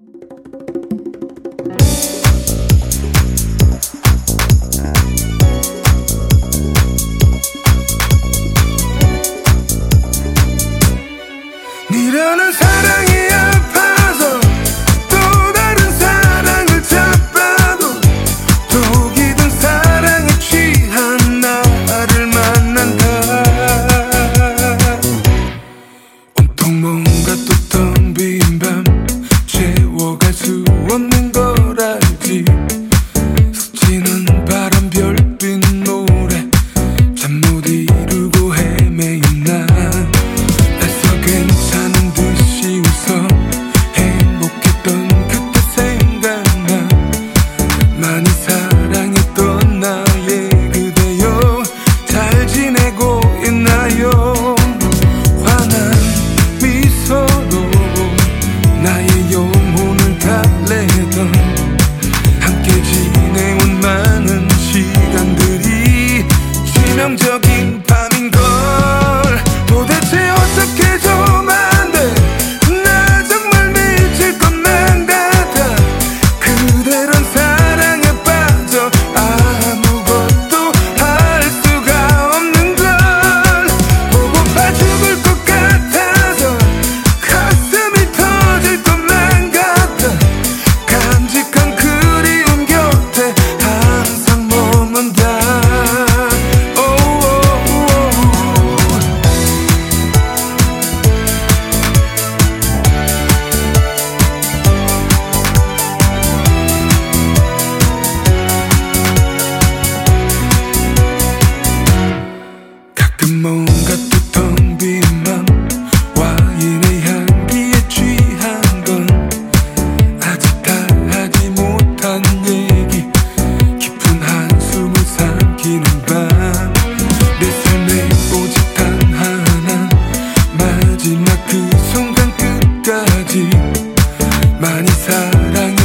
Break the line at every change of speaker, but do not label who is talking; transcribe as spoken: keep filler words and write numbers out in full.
미련한 사랑이 아파서 또 다른 사랑을 잡아도 독이 든 사랑에 취한 나를 만난다. 온통 뭔가 또 텅 빈 밤 채워갈 수 없는 걸 알지. 스치는 바람 별빛 노래 잠 못 이루고 헤매인 난 애써 괜찮은 듯이 웃어 행복했던 그때 생각나. 많이 사랑했던 나의 그대여 잘 지내고 있나요? 환한 미소로 나의 영혼을 달래던 함께 지내온 많은 시간들이 치명적인 밤인걸. 도대체 어떻게 좀 안 돼. 나 정말 미칠 것만 같아. 그대란 사랑에 빠져 아무것도 할 수가 없는 걸. 보고파 죽을 것 같아서 가슴이 터질 것만 같아. 간직한 그리움 곁에 항상 머문다. 가끔 뭔가 또 텅 빈 맘 와인의 향기에 취한 건 아직 다 하지 못한 얘기. 깊은 한숨을 삼키는 밤 내 삶에 오직 단 하나 마지막 그 순간 끝까지 많이 사랑해